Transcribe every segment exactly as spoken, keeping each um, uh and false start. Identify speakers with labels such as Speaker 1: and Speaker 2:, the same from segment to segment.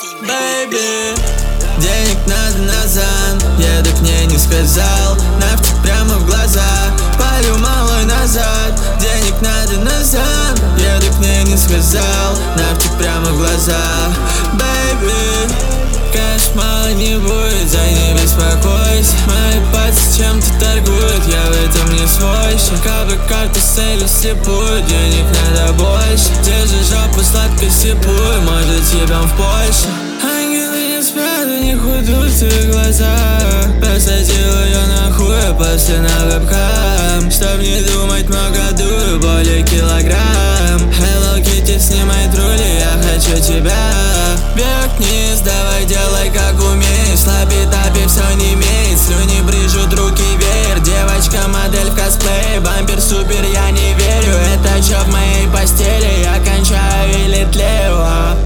Speaker 1: Бэйби, денег надо назад. Еду к ней, не сказал. Нафтик прямо в глаза. Палю малой назад. Денег надо назад. Еду к ней, не сказал. Нафтик прямо в глаза. Бэйби, кэш мало не будет, за не беспокойся. Мои пальцы чем-то торгуют, я в этом не свойщик. Кабы карту целью слепую, денег надо больше. Держи жопу сладко сипую, может ебем в Польше. Ангелы не спят, у них удутые глаза. Посадил ее на хуй, после на вебкам. Чтоб не думать, много дую, более килограмм. Hello Kitty, снимай трули, я хочу тебя. Вверх вниз, давай делай как умеешь. Слабит апи, все не имеет. Слюни брыжут, руки веер. Девочка модель в косплее. Бампер супер, я не верю. Это чё в моей постели? Я кончаю или тлею, а?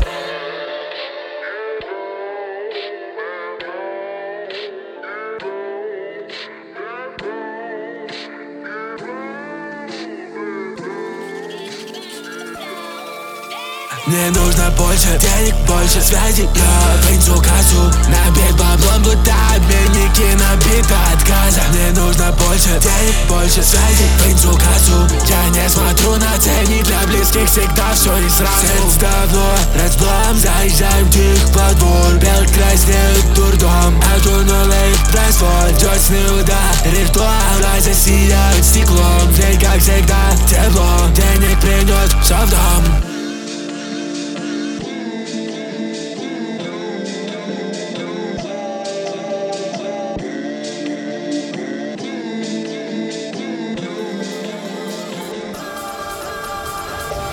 Speaker 2: Мне нужно больше денег, больше связей. Я принцу кассу, набит баблом, будто обменники набиты отказа. Мне нужно больше денег, больше связей. Принцу кассу, я не смотрю на ценник. Для близких всегда все не сразу. Сердце давно разблом, заезжаем в тих во двор. Белый краснеет дурдом, окунули в просвод. Дёсный удар, ритуал, глаза сияют стеклом. В день, как всегда, тепло, денег принес, все в дом.